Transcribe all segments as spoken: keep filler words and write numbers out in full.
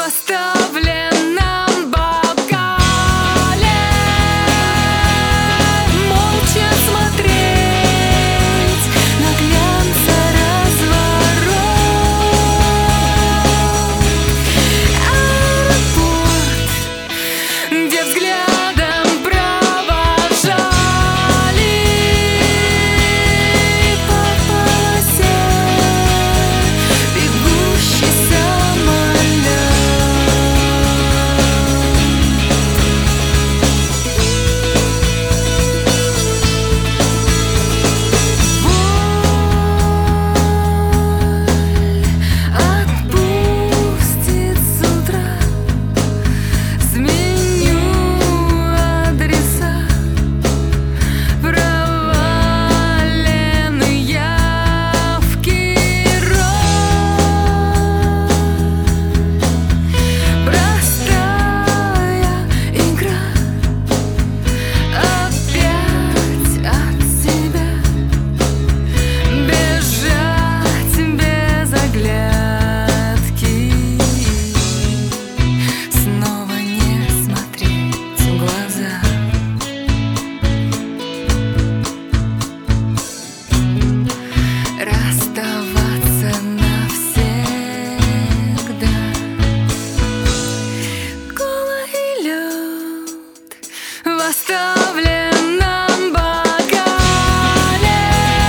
оставленном бокале молча смотреть на глянцеразворот. Аэропорт, где взглядом провожали по полосе бегущий самолет. Отпустит с утра, сменю адреса, провалены явки, простая игра, опять от себя бежать без оглядки, снова не смотреть в глаза. Расставаться навсегда. Кола и лед в оставленном бокале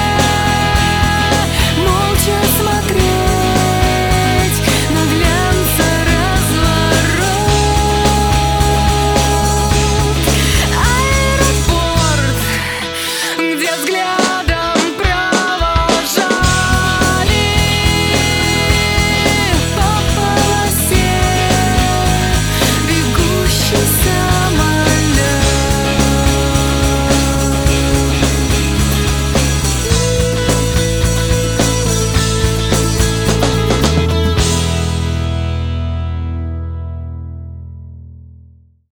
молча смотреть на глянцеразворот. Аэропорт, где взгляд